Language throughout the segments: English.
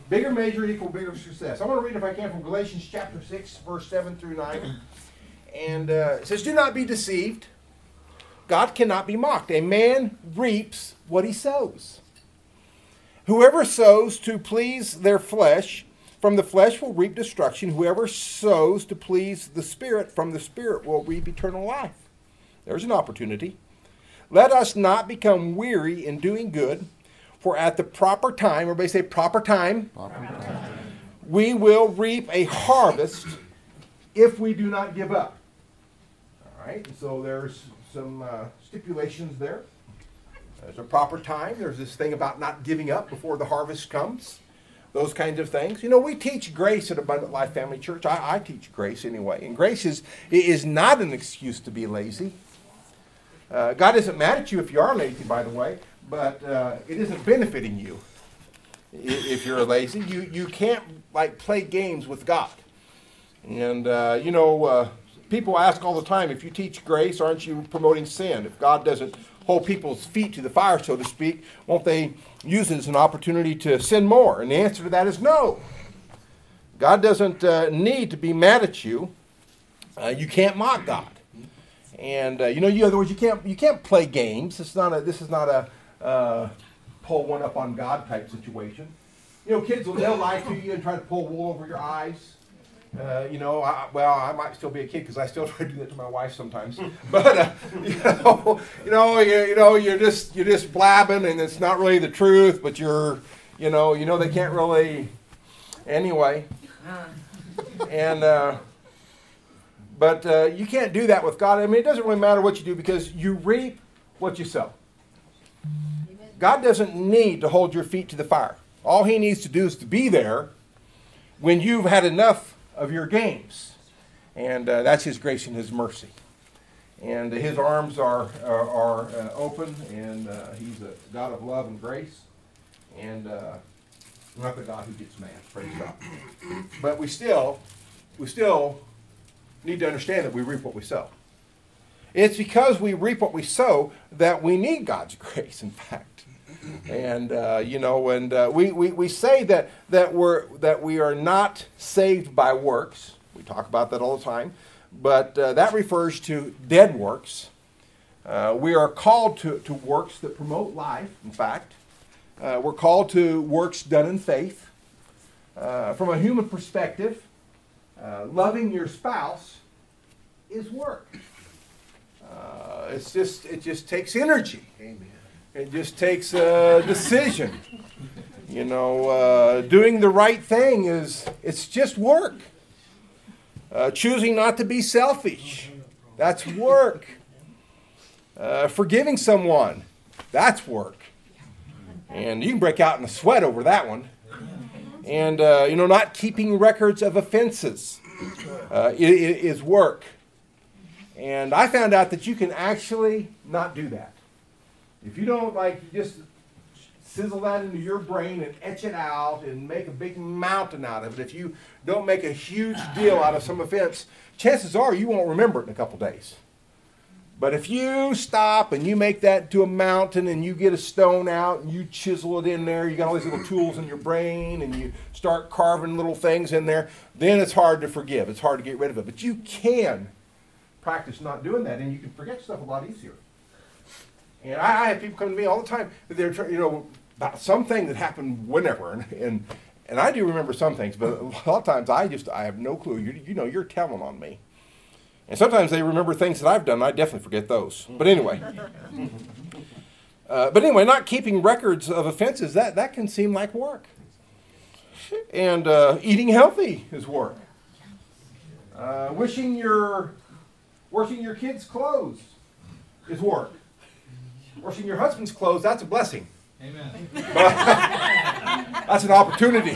Bigger measure equal bigger success. I want to read, if I can, from Galatians chapter 6, verse 7 through 9. And it says, "Do not be deceived. God cannot be mocked. A man reaps what he sows. Whoever sows to please their flesh, from the flesh will reap destruction. Whoever sows to please the Spirit, from the Spirit will reap eternal life." There's an opportunity. "Let us not become weary in doing good, for at the proper time," everybody say proper time, "we will reap a harvest if we do not give up." All right, so there's some stipulations there. There's a proper time. There's this thing about not giving up before the harvest comes. Those kinds of things. You know, we teach grace at Abundant Life Family Church. I teach grace anyway. And grace is not an excuse to be lazy. God isn't mad at you if you are lazy, by the way, but it isn't benefiting you if you're lazy. You can't, like, play games with God. And, people ask all the time, if you teach grace, aren't you promoting sin? If God doesn't hold people's feet to the fire, so to speak, won't they use it as an opportunity to sin more? And the answer to that is no. God doesn't need to be mad at you. You can't mock God. And, in other words, you can't play games. This is not a pull one up on God type situation. Kids, they'll lie to you and try to pull wool over your eyes. I might still be a kid because I still try to do that to my wife sometimes. But you're just blabbing, and it's not really the truth. But they can't really anyway. And but you can't do that with God. I mean, it doesn't really matter what you do because you reap what you sow. God doesn't need to hold your feet to the fire. All He needs to do is to be there when you've had enough of your games. And that's His grace and His mercy. And His arms are open, and He's a God of love and grace. And not the God who gets mad, praise God. But we still need to understand that we reap what we sow. It's because we reap what we sow that we need God's grace, in fact. And we say that we are not saved by works. We talk about that all the time, but that refers to dead works. We are called to works that promote life. In fact, we're called to works done in faith. From a human perspective, loving your spouse is work. It just takes energy. Amen. It just takes a decision. Doing the right thing it's just work. Choosing not to be selfish, that's work. Forgiving someone, that's work. And you can break out in a sweat over that one. And, not keeping records of offenses is work. And I found out that you can actually not do that. If you don't just sizzle that into your brain and etch it out and make a big mountain out of it, if you don't make a huge deal out of some offense, chances are you won't remember it in a couple days. But if you stop and you make that to a mountain and you get a stone out and you chisel it in there, you got all these little tools in your brain and you start carving little things in there, then it's hard to forgive. It's hard to get rid of it. But you can practice not doing that, and you can forget stuff a lot easier. And I have people come to me all the time that they're about something that happened whenever, and I do remember some things, but a lot of times I have no clue. You're telling on me. And sometimes they remember things that I've done. I definitely forget those. But anyway, not keeping records of offenses, that can seem like work. And eating healthy is work. Washing your kids' clothes is work. Washing your husband's clothes, that's a blessing. Amen. That's an opportunity.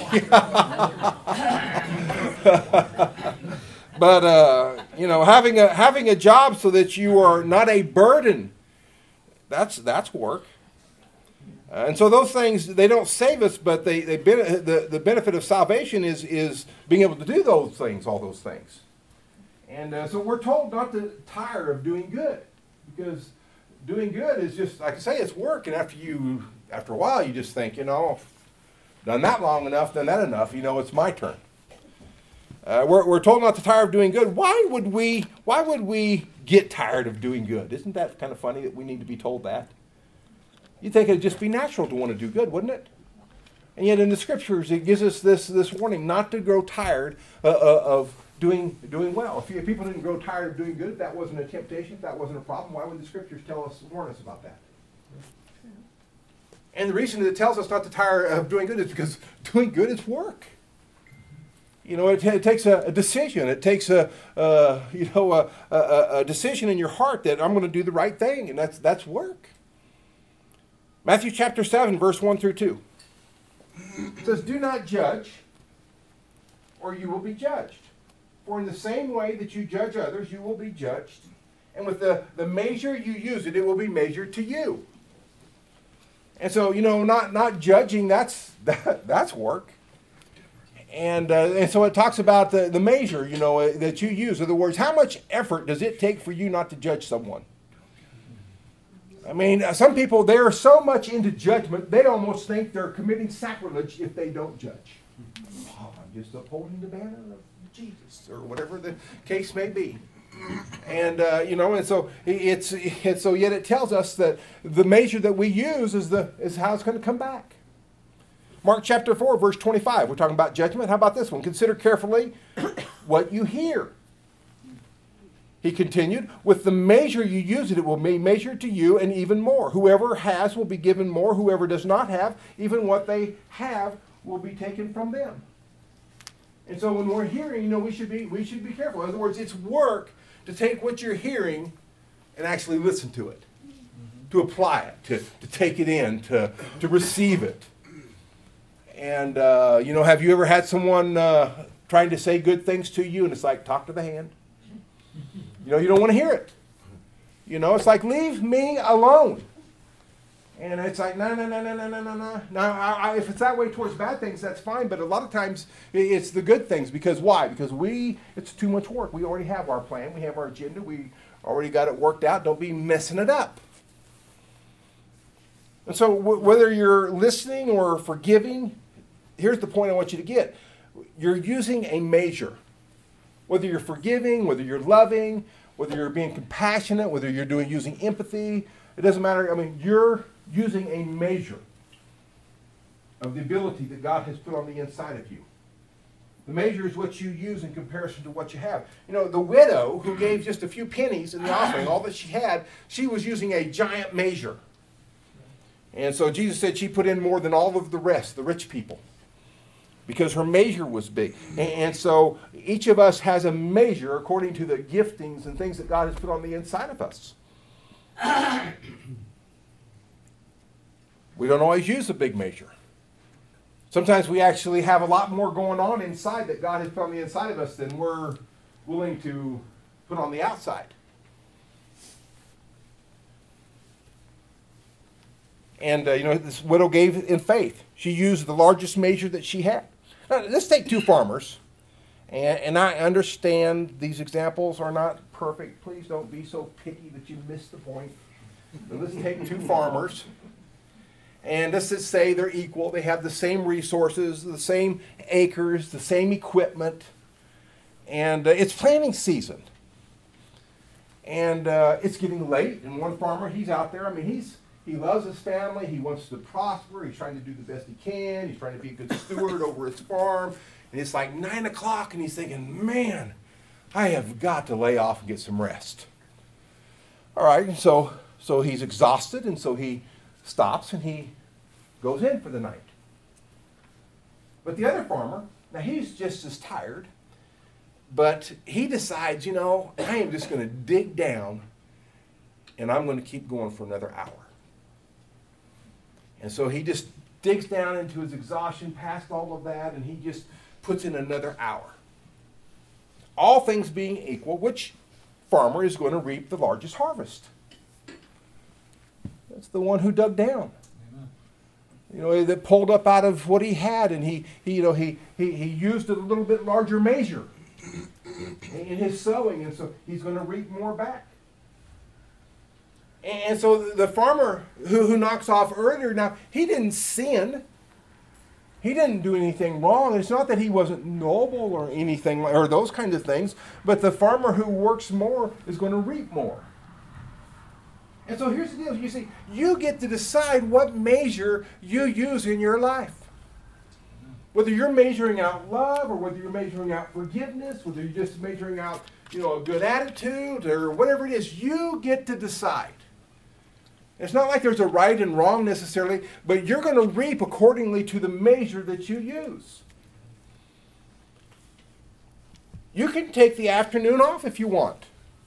But having a job so that you are not a burden, that's work. And so those things, they don't save us, but the benefit of salvation is being able to do those things, all those things. And so we're told not to tire of doing good, because doing good is just, like I say, it's work. And after a while, you just think, Done that long enough, done that enough, it's my turn. We're told not to tire of doing good. Why would we get tired of doing good? Isn't that kind of funny that we need to be told that? You'd think it'd just be natural to want to do good, wouldn't it? And yet in the scriptures, it gives us this warning not to grow tired of doing well. If people didn't grow tired of doing good, if that wasn't a temptation, if that wasn't a problem, why would the scriptures warn us about that? And the reason that it tells us not to tire of doing good is because doing good is work. It takes a decision. It takes a decision in your heart that I'm going to do the right thing, and that's work. Matthew chapter 7, verse 1 through 2. It says, "Do not judge, or you will be judged. For in the same way that you judge others, you will be judged. And with the measure you use it will be measured to you." And so, not judging, that's work. And so it talks about the measure, that you use. In other words, how much effort does it take for you not to judge someone? I mean, some people, they're so much into judgment, they almost think they're committing sacrilege if they don't judge. Oh, I'm just upholding the banner of Jesus, or whatever the case may be. And and so yet it tells us that the measure that we use is how it's going to come back. Mark chapter 4, verse 25. We're talking about judgment. How about this one? "Consider carefully what you hear." He continued, "With the measure you use it will be measured to you, and even more. Whoever has will be given more. Whoever does not have, even what they have will be taken from them." And so when we're hearing, we should be careful. In other words, it's work to take what you're hearing and actually listen to it, to apply it, to take it in, to receive it. And have you ever had someone trying to say good things to you, and it's like, talk to the hand? You don't want to hear it. It's like, leave me alone. And it's like, no. Now, if it's that way towards bad things, that's fine. But a lot of times, it's the good things. Because why? Because it's too much work. We already have our plan. We have our agenda. We already got it worked out. Don't be messing it up. And so whether you're listening or forgiving, here's the point I want you to get. You're using a measure. Whether you're forgiving, whether you're loving, whether you're being compassionate, whether you're using empathy, it doesn't matter. I mean, you're using a measure of the ability that God has put on the inside of you. The measure is what you use in comparison to what you have. The widow who gave just a few pennies in the offering, all that she had, she was using a giant measure. And so Jesus said she put in more than all of the rest, the rich people, because her measure was big. And so each of us has a measure according to the giftings and things that God has put on the inside of us. We don't always use a big measure. Sometimes we actually have a lot more going on inside that God has put on the inside of us than we're willing to put on the outside. And, this widow gave in faith. She used the largest measure that she had. Now, let's take two farmers. And I understand these examples are not perfect. Please don't be so picky that you miss the point. But let's take two farmers. And let's just say they're equal. They have the same resources, the same acres, the same equipment. And it's planting season. And it's getting late. And one farmer, he's out there. I mean, he loves his family. He wants to prosper. He's trying to do the best he can. He's trying to be a good steward over his farm. And it's like 9 o'clock, and he's thinking, man, I have got to lay off and get some rest. All right, so he's exhausted, and so he stops, and he goes in for the night. But the other farmer, now he's just as tired, but he decides, I am just going to dig down, and I'm going to keep going for another hour. And so he just digs down into his exhaustion, past all of that, and he just puts in another hour. All things being equal, which farmer is going to reap the largest harvest? That's the one who dug down. Amen. That pulled up out of what he had, and he used a little bit larger measure in his sowing, and so he's going to reap more back. And so the farmer who knocks off earlier, now, he didn't sin. He didn't do anything wrong. It's not that he wasn't noble or anything, or those kinds of things, but the farmer who works more is going to reap more. And so here's the deal. You see, you get to decide what measure you use in your life. Whether you're measuring out love, or whether you're measuring out forgiveness, whether you're just measuring out, a good attitude, or whatever it is, you get to decide. It's not like there's a right and wrong necessarily, but you're going to reap accordingly to the measure that you use. You can take the afternoon off if you want.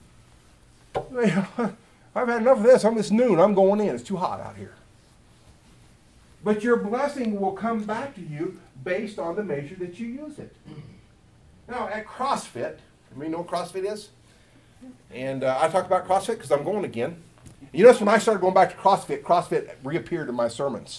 I've had enough of this. It's noon. I'm going in. It's too hot out here. But your blessing will come back to you based on the measure that you use it. Now, at CrossFit, you know what CrossFit is? And I talk about CrossFit because I'm going again. You notice when I started going back to CrossFit, CrossFit reappeared in my sermons.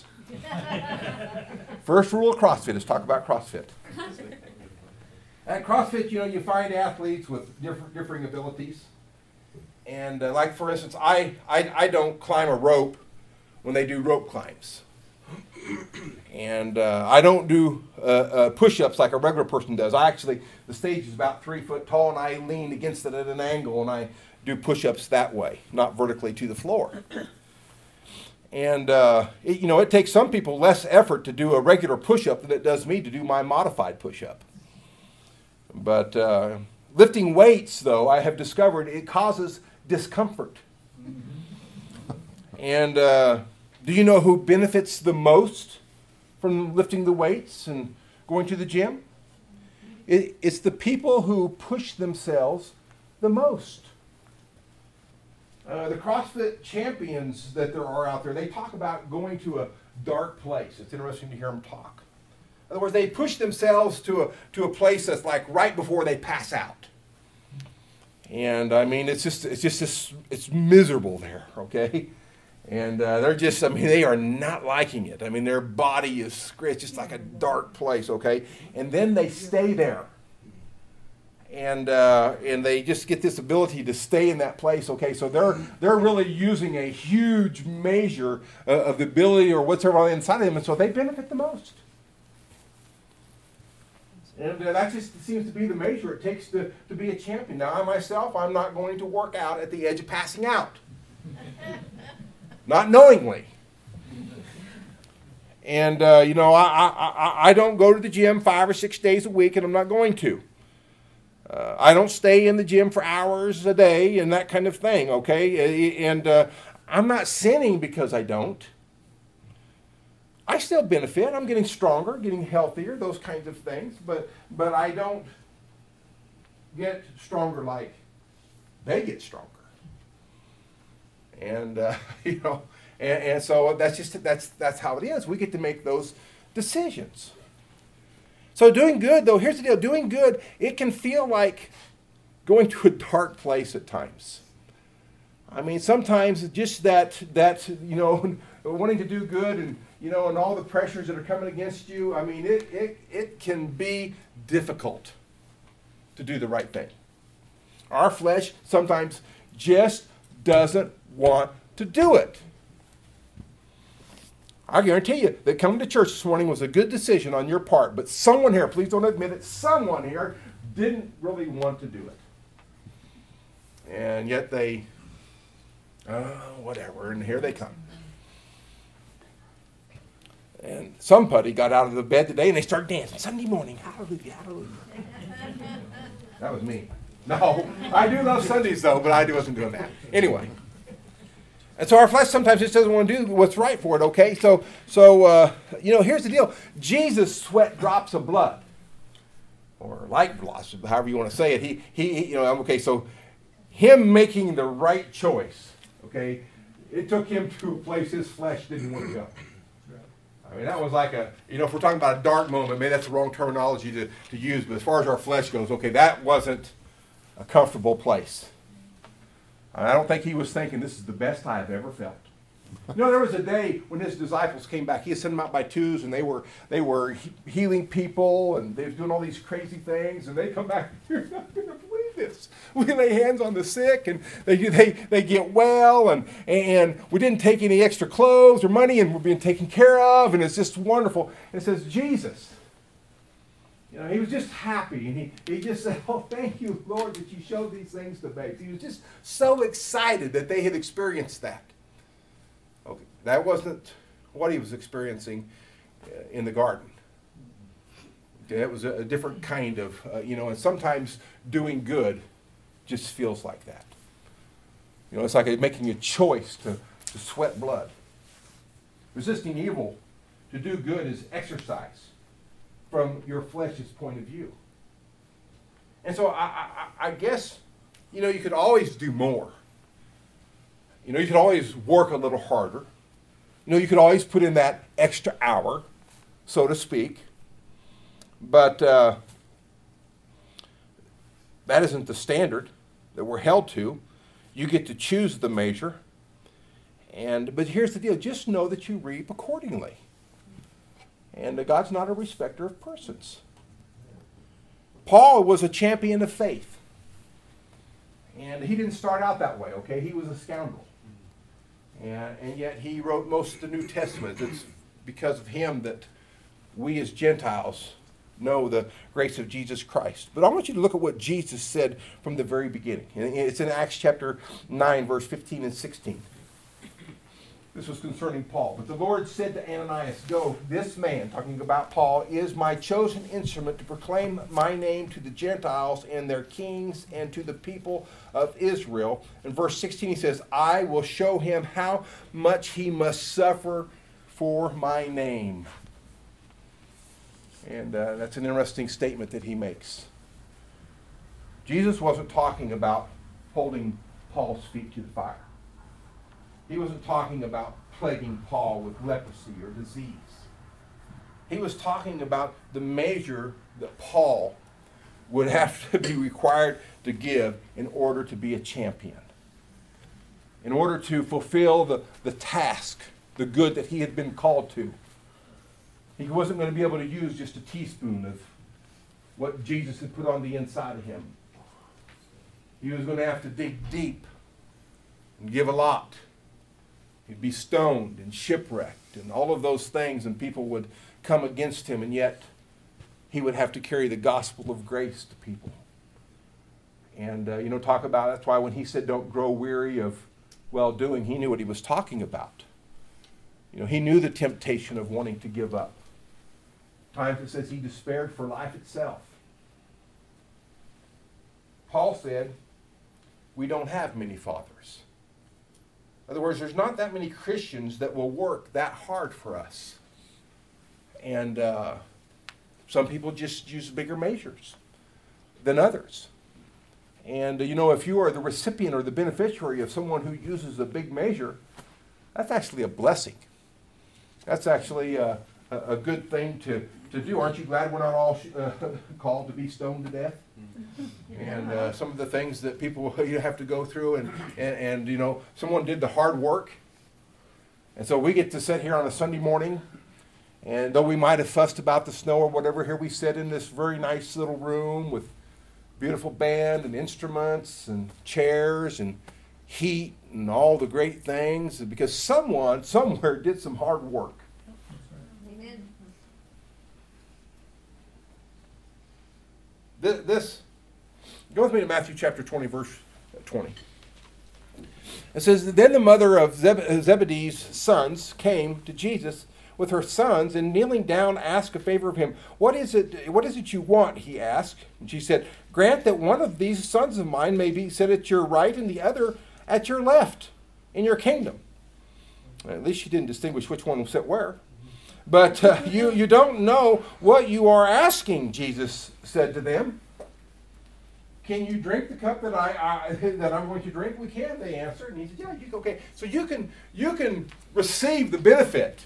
First rule of CrossFit is talk about CrossFit. At CrossFit, you find athletes with differing abilities. And like, for instance, I don't climb a rope when they do rope climbs. And I don't do push-ups like a regular person does. The stage is about 3 foot tall, and I lean against it at an angle, and I do push-ups that way, not vertically to the floor. And, it takes some people less effort to do a regular push-up than it does me to do my modified push-up. But lifting weights, though, I have discovered it causes discomfort. And do you know who benefits the most from lifting the weights and going to the gym? It's the people who push themselves the most. The CrossFit champions that there are out there, they talk about going to a dark place. It's interesting to hear them talk. In other words, they push themselves to a place that's like right before they pass out. And it's miserable there, okay? And they are not liking it. Their body is, it's just like a dark place, okay? And then they stay there. And they just get this ability to stay in that place, okay? So they're really using a huge measure of the ability or whatever on the inside of them, and so they benefit the most. And that just seems to be the measure it takes to be a champion. Now, I myself, I'm not going to work out at the edge of passing out. Not knowingly. And, I don't go to the gym 5 or 6 days a week, and I'm not going to. I don't stay in the gym for hours a day and that kind of thing, okay? And I'm not sinning because I don't. I still benefit. I'm getting stronger, getting healthier, those kinds of things. But I don't get stronger like they get stronger. And, and so that's how it is. We get to make those decisions. So doing good, though, here's the deal. Doing good, it can feel like going to a dark place at times. Sometimes just that wanting to do good and, and all the pressures that are coming against you, it can be difficult to do the right thing. Our flesh sometimes just doesn't want to do it. I guarantee you that coming to church this morning was a good decision on your part, but someone here, please don't admit it, someone here didn't really want to do it. And yet they, whatever, and here they come. And somebody got out of the bed today and they started dancing. Sunday morning, hallelujah, hallelujah. That was me. No, I do love Sundays though, but I wasn't doing that. Anyway. And so our flesh sometimes just doesn't want to do what's right for it, okay? So here's the deal. Jesus sweat drops of blood. Or light drops, however you want to say it. He so him making the right choice, okay, it took him to a place his flesh didn't want to go. That was like if we're talking about a dark moment, maybe that's the wrong terminology to use, but as far as our flesh goes, okay, that wasn't a comfortable place. I don't think he was thinking, this is the best I've ever felt. There was a day when his disciples came back. He had sent them out by twos, and they were healing people, and they were doing all these crazy things, and they come back, you're not going to believe this. We lay hands on the sick, and they get well, and we didn't take any extra clothes or money, and we're being taken care of, and it's just wonderful. And it says, Jesus, he was just happy, and he just said, oh, thank you, Lord, that you showed these things to babes. He was just so excited that they had experienced that. Okay, that wasn't what he was experiencing in the garden. Okay, it was a different kind of, and sometimes doing good just feels like that. It's like making a choice to sweat blood. Resisting evil, to do good, is exercise from your flesh's point of view. And so I guess, you could always do more. You could always work a little harder. You could always put in that extra hour, so to speak. But that isn't the standard that we're held to. You get to choose the measure. But here's the deal. Just know that you reap accordingly. And God's not a respecter of persons. Paul was a champion of faith. And he didn't start out that way, okay? He was a scoundrel. And yet he wrote most of the New Testament. It's because of him that we as Gentiles know the grace of Jesus Christ. But I want you to look at what Jesus said from the very beginning. And it's in Acts chapter 9, verse 15 and 16. This was concerning Paul. But the Lord said to Ananias, go, this man, talking about Paul, is my chosen instrument to proclaim my name to the Gentiles and their kings and to the people of Israel. In verse 16 he says, I will show him how much he must suffer for my name. And that's an interesting statement that he makes. Jesus wasn't talking about holding Paul's feet to the fire. He wasn't talking about plaguing Paul with leprosy or disease. He was talking about the measure that Paul would have to be required to give in order to be a champion. In order to fulfill the task, the good that he had been called to. He wasn't going to be able to use just a teaspoon of what Jesus had put on the inside of him. He was going to have to dig deep and give a lot. He'd be stoned and shipwrecked and all of those things, and people would come against him, and yet he would have to carry the gospel of grace to people. And, talk about, that's why when he said don't grow weary of well-doing, he knew what he was talking about. He knew the temptation of wanting to give up. Times it says he despaired for life itself. Paul said, we don't have many fathers. In other words, there's not that many Christians that will work that hard for us. And some people just use bigger measures than others. And, if you are the recipient or the beneficiary of someone who uses a big measure, that's actually a blessing. That's actually a good thing to do. Aren't you glad we're not all called to be stoned to death? And some of the things that people have to go through, and someone did the hard work. And so we get to sit here on a Sunday morning, and though we might have fussed about the snow or whatever, here we sit in this very nice little room with beautiful band and instruments and chairs and heat and all the great things, because someone somewhere did some hard work. Amen. This, go with me to Matthew chapter 20, verse 20. It says, then the mother of Zebedee's sons came to Jesus with her sons, and kneeling down asked a favor of him. What is it you want? He asked. And she said, grant that one of these sons of mine may be set at your right and the other at your left in your kingdom. At least she didn't distinguish which one will sit where. But you don't know what you are asking, Jesus said to them. Can you drink the cup that I'm going to drink? We can, they answered. And he said, yeah, okay. So you can receive the benefit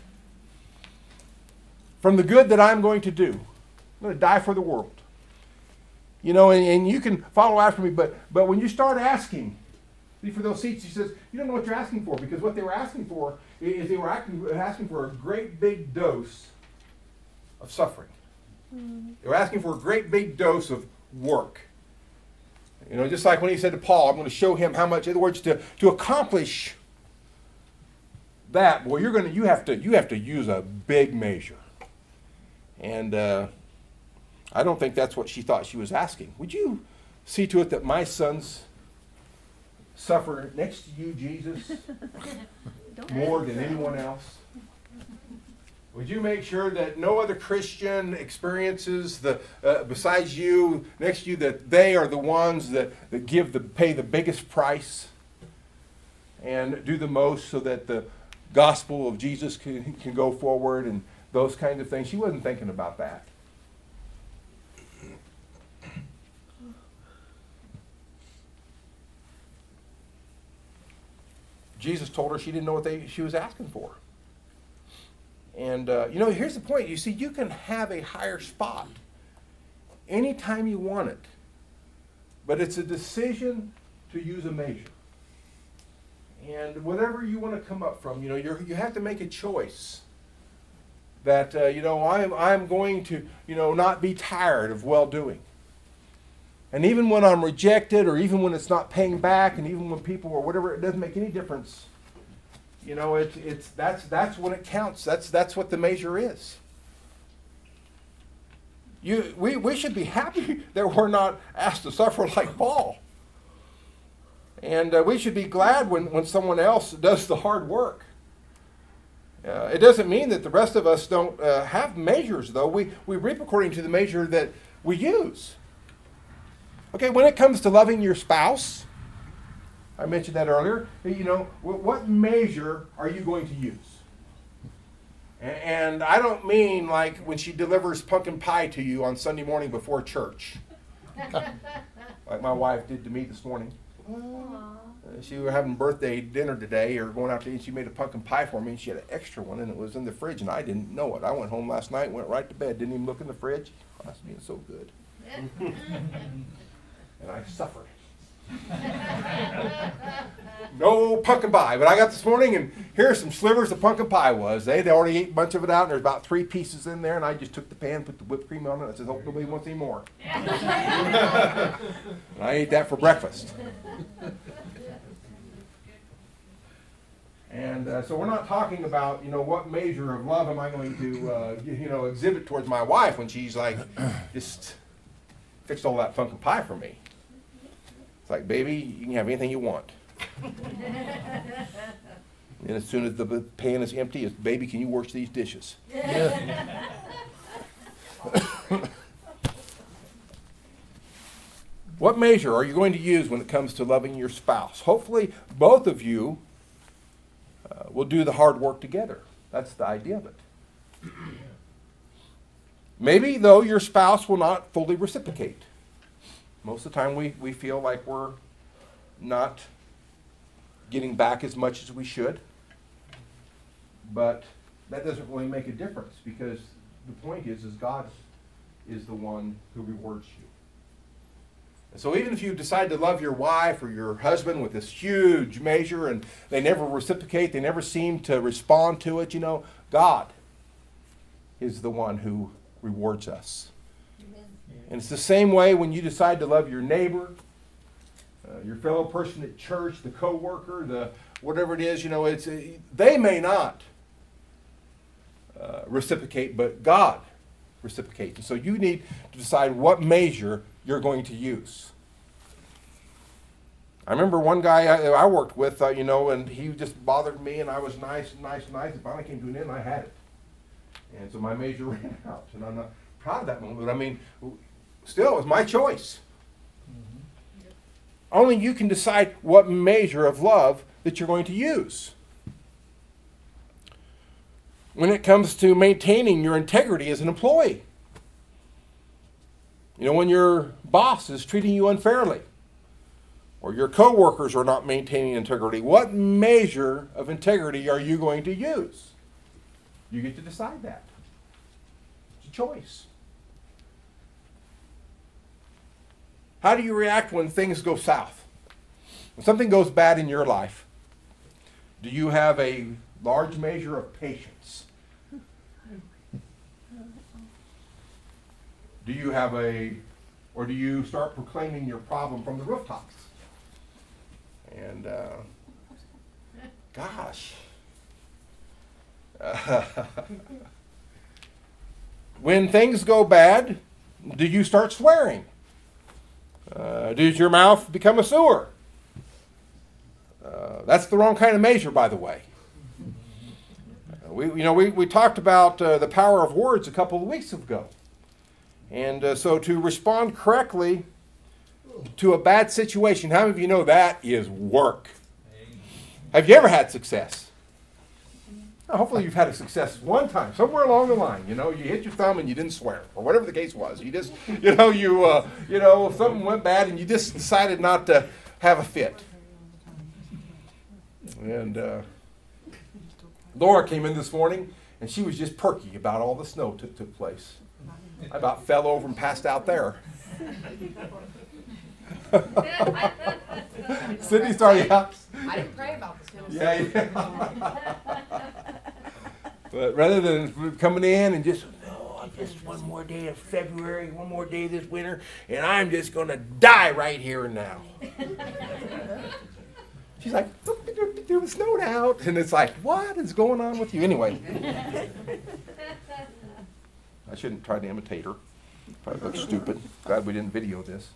from the good that I'm going to do. I'm going to die for the world. And you can follow after me, but when you start asking for those seats, he says, you don't know what you're asking for, because what they were asking for is they were asking for a great big dose of suffering. They were asking for a great big dose of work. You know, just like when he said to Paul, I'm going to show him how much, in other words, to accomplish that, boy, you have to use a big measure. And I don't think that's what she thought she was asking. Would you see to it that my sons suffer next to you, Jesus, more than anyone else? Would you make sure that no other Christian experiences besides you, next to you, that they are the ones that pay the biggest price and do the most so that the gospel of Jesus can go forward and those kinds of things? She wasn't thinking about that. Jesus told her she didn't know what she was asking for. And, here's the point. You see, you can have a higher spot anytime you want it. But it's a decision to use a measure. And whatever you want to come up from, you have to make a choice. That, I'm going to, not be tired of well-doing. And even when I'm rejected, or even when it's not paying back, and even when people, or whatever, it doesn't make any difference. That's when it counts. That's what the measure is. We should be happy that we're not asked to suffer like Paul. And we should be glad when someone else does the hard work. It doesn't mean that the rest of us don't have measures, though. We reap according to the measure that we use. Okay, when it comes to loving your spouse, I mentioned that earlier, what measure are you going to use? And I don't mean like when she delivers pumpkin pie to you on Sunday morning before church. Like my wife did to me this morning. She was having birthday dinner today, or going out to eat, and she made a pumpkin pie for me, and she had an extra one, and it was in the fridge, and I didn't know it. I went home last night, went right to bed, didn't even look in the fridge. Oh, that's being so good. And I suffered. No pumpkin pie, but I got this morning, and here's some slivers of pumpkin pie was. They already ate a bunch of it out, and there's about 3 pieces in there, and I just took the pan, put the whipped cream on it, and I said, hope nobody wants any more. And I ate that for breakfast. And so we're not talking about, what measure of love am I going to, exhibit towards my wife when she's like, just fixed all that pumpkin pie for me. It's like, baby, you can have anything you want. And as soon as the pan is empty, it's, baby, can you wash these dishes? Yeah. What measure are you going to use when it comes to loving your spouse? Hopefully, both of you will do the hard work together. That's the idea of it. Maybe, though, your spouse will not fully reciprocate. Most of the time we feel like we're not getting back as much as we should. But that doesn't really make a difference, because the point is God is the one who rewards you. And so even if you decide to love your wife or your husband with this huge measure and they never reciprocate, they never seem to respond to it, God is the one who rewards us. Amen. And it's the same way when you decide to love your neighbor, your fellow person at church, the coworker, the whatever it is, they may not reciprocate, but God reciprocates. And so you need to decide what measure you're going to use. I remember one guy I worked with, and he just bothered me, and I was nice. And finally came to an end, and I had it. And so my measure ran out, and I'm not proud of that moment. But I mean, still, it was my choice. Mm-hmm. Only you can decide what measure of love that you're going to use. When it comes to maintaining your integrity as an employee, when your boss is treating you unfairly, or your coworkers are not maintaining integrity, what measure of integrity are you going to use? You get to decide that. It's a choice. How do you react when things go south? When something goes bad in your life, do you have a large measure of patience? Do you have a Or do you start proclaiming your problem from the rooftops? And gosh. When things go bad, do you start swearing? Does your mouth become a sewer? That's the wrong kind of measure, by the way. We talked about the power of words a couple of weeks ago. And so to respond correctly to a bad situation, how many of you know that is work? Have you ever had success? Now, hopefully you've had a success one time, somewhere along the line. You hit your thumb and you didn't swear, or whatever the case was. You just, something went bad and you just decided not to have a fit. And Laura came in this morning and she was just perky about all the snow that took place. I about fell over and passed out there. Sydney started out. I didn't pray about this. Yeah. But rather than coming in and just one more day of February, one more day this winter, and I'm just going to die right here and now. She's like, it snowed out. And it's like, what is going on with you? Anyway. I shouldn't try to imitate her. Probably look stupid. Glad we didn't video this.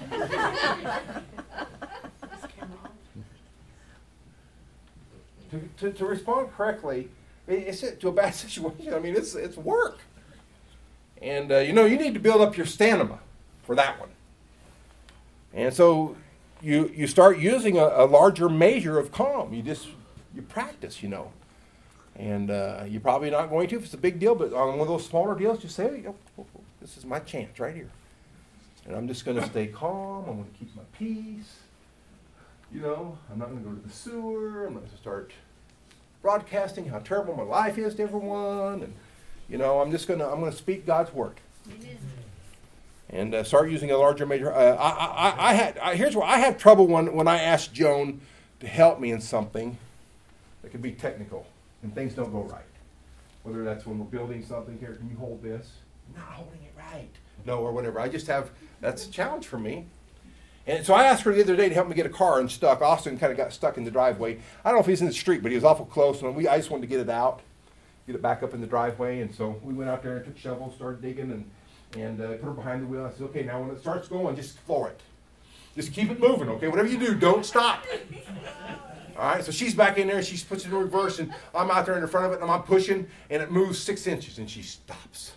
To respond correctly, it's to a bad situation. I mean, it's work. And, you need to build up your stamina for that one. And so you start using a larger measure of calm. You practice, And you're probably not going to if it's a big deal, but on one of those smaller deals, just say, this is my chance right here. And I'm just going to stay calm. I'm going to keep my peace. I'm not going to go to the sewer. I'm not going to start broadcasting how terrible my life is to everyone. And, I'm going to speak God's word. Amen. And start using a larger measure. Here's where I have trouble when I ask Joan to help me in something that could be technical. And things don't go right. Whether that's when we're building something here, can you hold this? I'm not holding it right. No, or whatever. That's a challenge for me. And so I asked her the other day to help me get a car unstuck. Austin kind of got stuck in the driveway. I don't know if he's in the street, but he was awful close. And I just wanted to get it out, get it back up in the driveway. And so we went out there and took shovels, started digging, and put her behind the wheel. I said, okay, now when it starts going, just floor it. Just keep it moving, okay? Whatever you do, don't stop. All right, so she's back in there, she puts it in reverse, and I'm out there in the front of it, and I'm pushing, and it moves 6 inches, and she stops.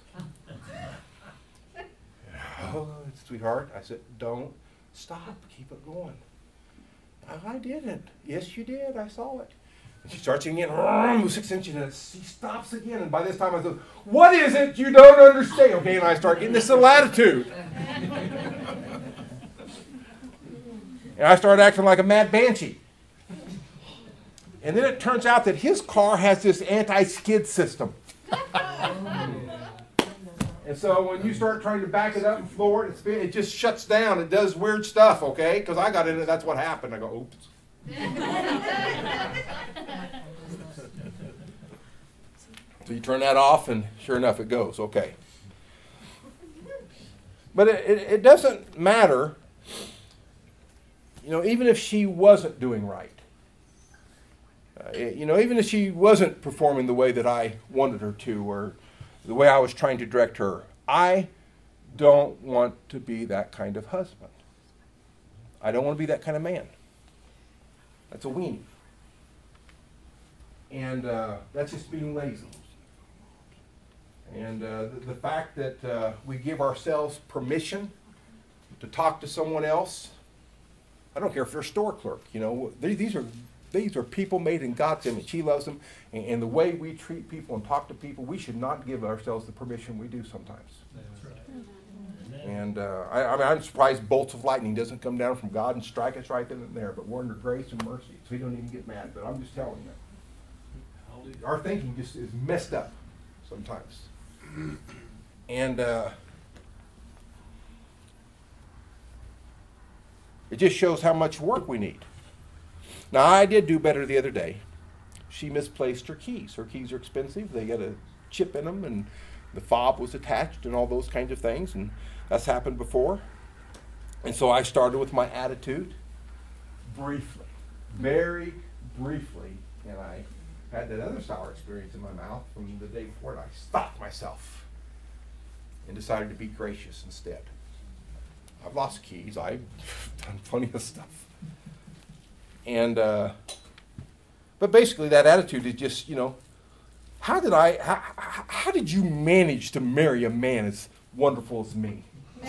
Oh, sweetheart, I said, don't stop, keep it going. I didn't. Yes, you did, I saw it. And she starts again, moves 6 inches, and she stops again, and by this time I said, what is it you don't understand? Okay, and I start getting this little attitude. And I started acting like a mad banshee. And then it turns out that his car has this anti-skid system. And so when you start trying to back it up and floor it, it just shuts down. It does weird stuff, okay? Because I got in it, that's what happened. I go, oops. So you turn that off, and sure enough, it goes, okay. But it doesn't matter, even if she wasn't doing right. Even if she wasn't performing the way that I wanted her to, or the way I was trying to direct her, I don't want to be that kind of husband. I don't want to be that kind of man. That's a weenie. And that's just being lazy. And the fact that we give ourselves permission to talk to someone else, I don't care if they're a store clerk, these are people made in God's image. He loves them. And the way we treat people and talk to people, we should not give ourselves the permission we do sometimes. That's right. And I'm surprised bolts of lightning doesn't come down from God and strike us right then and there. But we're under grace and mercy, so we don't even get mad. But I'm just telling you. Our thinking just is messed up sometimes. And it just shows how much work we need. Now, I did do better the other day. She misplaced her keys. Her keys are expensive. They got a chip in them, and the fob was attached and all those kinds of things, and that's happened before. And so I started with my attitude briefly, very briefly, and I had that other sour experience in my mouth from the day before, and I stopped myself and decided to be gracious instead. I've lost keys. I've done plenty of stuff. And, but basically that attitude is just, how did you manage to marry a man as wonderful as me?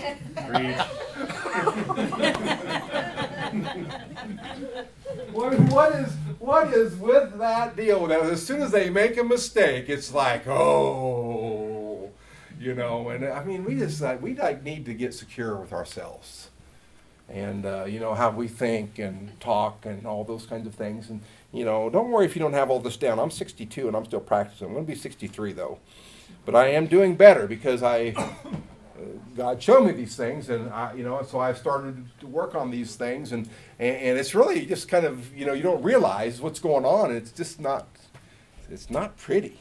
What is with that deal? Now, as soon as they make a mistake, it's like, oh, and I mean, we need to get secure with ourselves. And, how we think and talk and all those kinds of things. And, don't worry if you don't have all this down. I'm 62 and I'm still practicing. I'm going to be 63 though. But I am doing better because God showed me these things, and so I've started to work on these things, and it's really just kind of, you don't realize what's going on. It's just not pretty.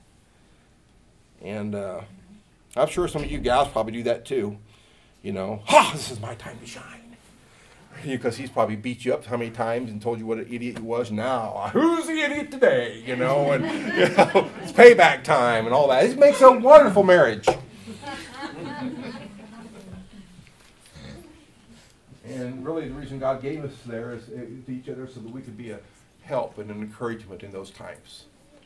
And I'm sure some of you gals probably do that too. This is my time to shine. Because he's probably beat you up how many times and told you what an idiot you was. Now, who's the idiot today? And it's payback time and all that. It makes a wonderful marriage. And really the reason God gave us there is to each other so that we could be a help and an encouragement in those times.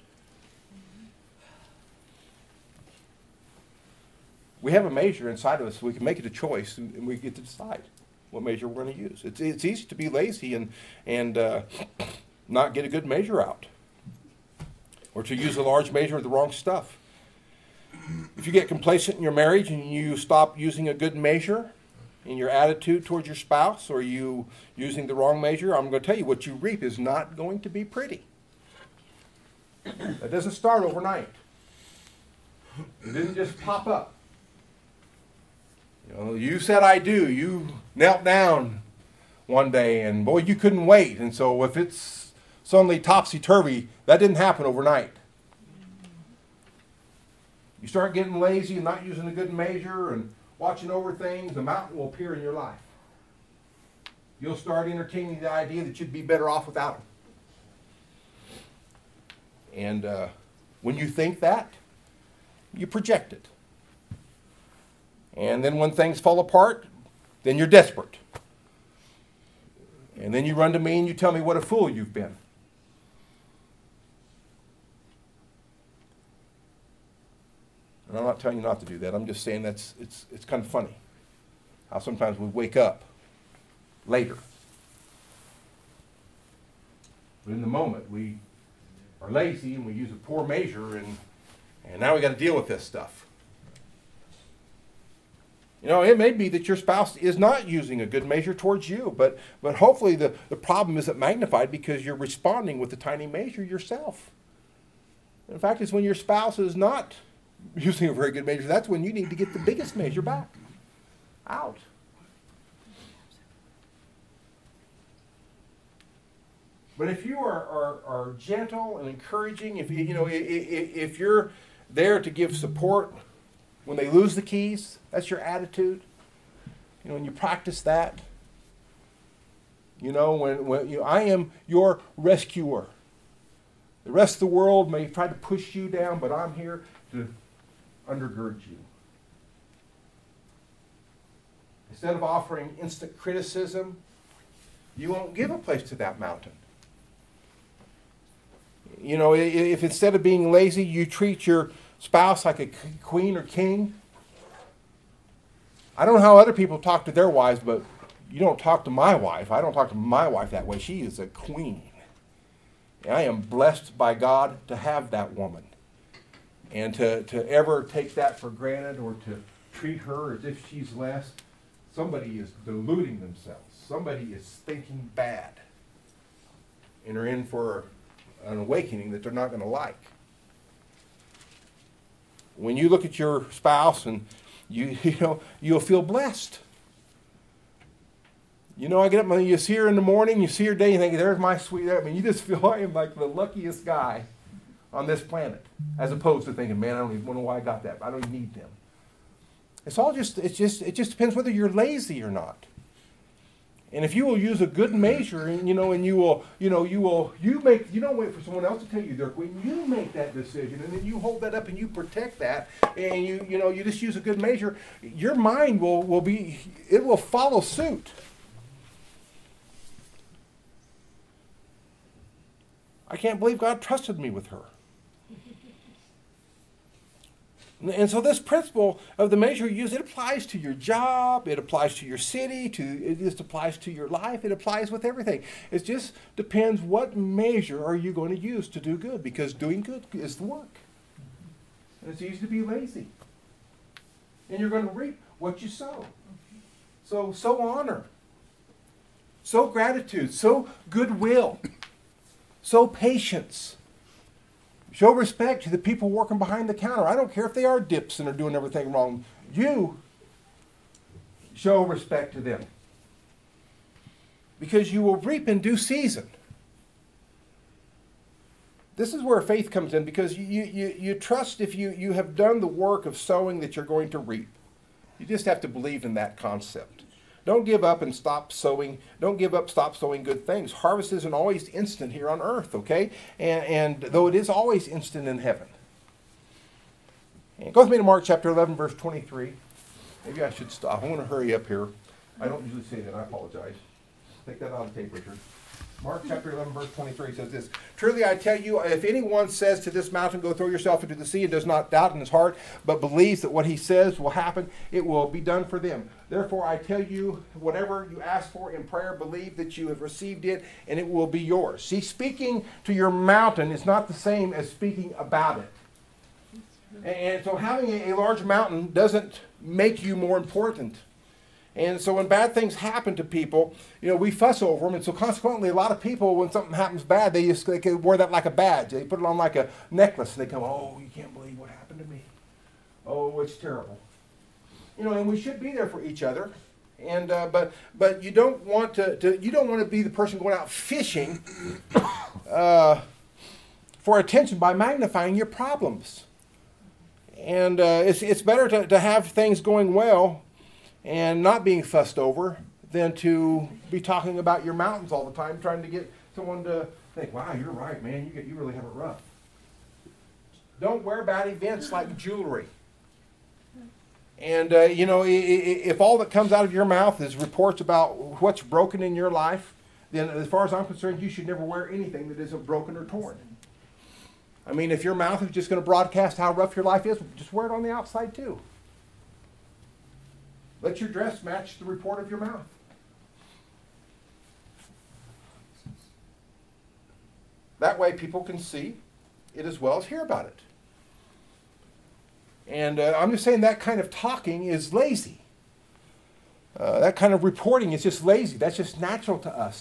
We have a measure inside of us so we can make it a choice and we get to decide what measure we're going to use. It's easy to be lazy and not get a good measure out, or to use a large measure of the wrong stuff. If you get complacent in your marriage and you stop using a good measure in your attitude towards your spouse, or you using the wrong measure, I'm going to tell you what you reap is not going to be pretty. That doesn't start overnight. It didn't just pop up. You said I do. You knelt down one day, and boy, you couldn't wait. And so if it's suddenly topsy-turvy, that didn't happen overnight. You start getting lazy and not using a good measure and watching over things, the mountain will appear in your life. You'll start entertaining the idea that you'd be better off without him. And when you think that, you project it. And then when things fall apart, then you're desperate. And then you run to me and you tell me what a fool you've been. And I'm not telling you not to do that. I'm just saying it's kind of funny how sometimes we wake up later. But in the moment, we are lazy and we use a poor measure, and now we got to deal with this stuff. It may be that your spouse is not using a good measure towards you, but hopefully the problem isn't magnified because you're responding with a tiny measure yourself. In fact, it's when your spouse is not using a very good measure, that's when you need to get the biggest measure back out. But if you are gentle and encouraging, if you're there to give support when they lose the keys, that's your attitude. When you practice that, when I am your rescuer. The rest of the world may try to push you down, but I'm here to undergird you. Instead of offering instant criticism, you won't give a place to that mountain. If instead of being lazy, you treat your spouse like a queen or king. I don't know how other people talk to their wives, but you don't talk to my wife. I don't talk to my wife that way. She is a queen. And I am blessed by God to have that woman. And to ever take that for granted or to treat her as if she's less, somebody is deluding themselves. Somebody is thinking bad. And are in for an awakening that they're not going to like. When you look at your spouse and you'll feel blessed. I get up and you see her in the morning, you see her day, you think, there's my sweet. You just feel I am like the luckiest guy on this planet, as opposed to thinking, man, I don't even know why I got that. I don't even need them. It just depends whether you're lazy or not. And if you will use a good measure, and you don't wait for someone else to tell you, Dirk, when you make that decision, and then you hold that up and you protect that, and you just use a good measure, your mind will follow suit. I can't believe God trusted me with her. And so this principle of the measure you use, it applies to your job, it applies to your city, it just applies to your life, it applies with everything. It just depends what measure are you going to use to do good, because doing good is the work. And it's easy to be lazy. And you're going to reap what you sow. So sow honor, sow gratitude, sow goodwill, sow patience. Show respect to the people working behind the counter. I don't care if they are dips and are doing everything wrong. You show respect to them. Because you will reap in due season. This is where faith comes in, because you trust if you have done the work of sowing that you're going to reap. You just have to believe in that concept. Don't give up and stop sowing. Don't give up, stop sowing good things. Harvest isn't always instant here on earth, okay? And though it is always instant in heaven. And go with me to Mark chapter 11, verse 23. Maybe I should stop. I want to hurry up here. I don't usually say that. I apologize. Take that out of the tape, Richard. Mark chapter 11, verse 23 says this: "Truly I tell you, if anyone says to this mountain, go throw yourself into the sea, and does not doubt in his heart, but believes that what he says will happen, it will be done for them. Therefore I tell you, whatever you ask for in prayer, believe that you have received it, and it will be yours." See, speaking to your mountain is not the same as speaking about it. And so having a large mountain doesn't make you more important. And so when bad things happen to people, we fuss over them. And so consequently, a lot of people, when something happens bad, they can wear that like a badge. They put it on like a necklace, and they come, "Oh, you can't believe what happened to me. Oh, it's terrible." And we should be there for each other. And but you don't want to be the person going out fishing for attention by magnifying your problems. And it's better to have things going well and not being fussed over than to be talking about your mountains all the time, trying to get someone to think, "Wow, you're right, man. You really have it rough." Don't wear bad events like jewelry. And, if all that comes out of your mouth is reports about what's broken in your life, then as far as I'm concerned, you should never wear anything that isn't broken or torn. I mean, if your mouth is just going to broadcast how rough your life is, just wear it on the outside too. Let your dress match the report of your mouth. That way people can see it as well as hear about it. And I'm just saying that kind of talking is lazy. That kind of reporting is just lazy. That's just natural to us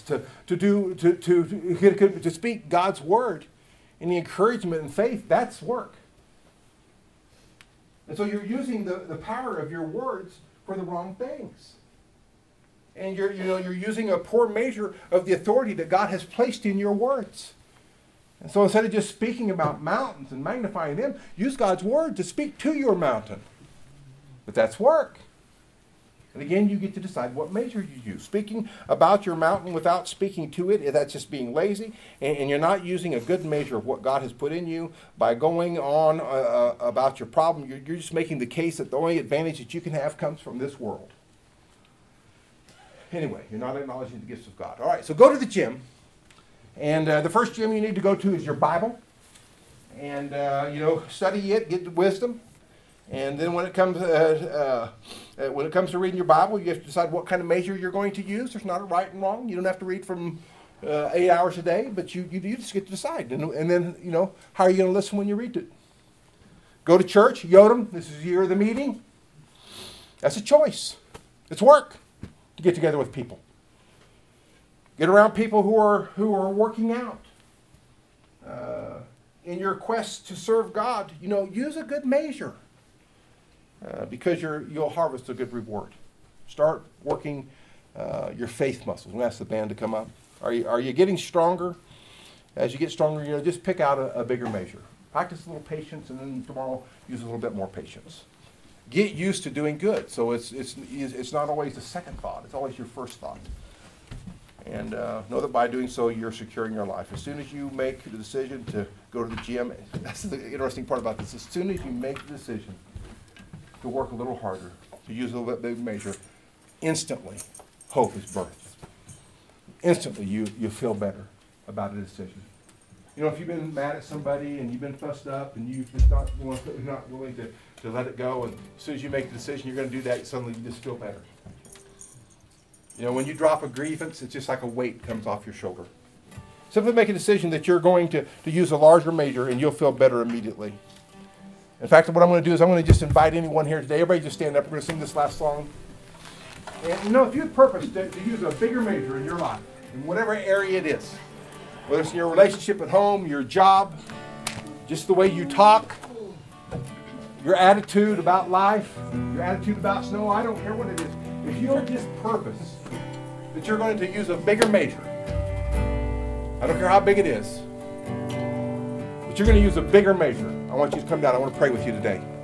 to speak God's word and the encouragement and faith. That's work. And so you're using the power of your words for the wrong things. And you're using a poor measure of the authority that God has placed in your words. And so instead of just speaking about mountains and magnifying them, use God's word to speak to your mountain. But that's work. And again, you get to decide what measure you use. Speaking about your mountain without speaking to it, that's just being lazy. And you're not using a good measure of what God has put in you by going on about your problem. You're just making the case that the only advantage that you can have comes from this world. Anyway, you're not acknowledging the gifts of God. All right, so go to the gym. And the first gym you need to go to is your Bible. And, study it, get the wisdom. And then when it comes to reading your Bible, you have to decide what kind of measure you're going to use. There's not a right and wrong. You don't have to read from 8 hours a day, but you just get to decide. And then, how are you going to listen when you read it? Go to church, Yodam, this is the year of the meeting. That's a choice. It's work to get together with people. Get around people who are working out. In your quest to serve God, use a good measure. Because you'll harvest a good reward. Start working your faith muscles. We'll ask the band to come up. Are you getting stronger? As you get stronger, just pick out a bigger measure. Practice a little patience, and then tomorrow use a little bit more patience. Get used to doing good. So it's not always the second thought. It's always your first thought. And know that by doing so, you're securing your life. As soon as you make the decision to go to the gym, that's the interesting part about this. As soon as you make the decision to work a little harder, to use a little bit measure, instantly hope is birthed. Instantly you feel better about a decision. You know, if you've been mad at somebody and you've been fussed up and you're not willing to let it go, and as soon as you make the decision you're going to do that, suddenly you just feel better. You know, when you drop a grievance, it's just like a weight comes off your shoulder. Simply make a decision that you're going to use a larger measure and you'll feel better immediately. In fact, what I'm going to do is I'm going to just invite anyone here today. Everybody just stand up. We're going to sing this last song. And you know, if you have purpose to use a bigger measure in your life, in whatever area it is, whether it's in your relationship at home, your job, just the way you talk, your attitude about life, your attitude about snow, I don't care what it is. If you have this purpose that you're going to use a bigger measure, I don't care how big it is, but you're going to use a bigger measure, I want you to come down. I want to pray with you today.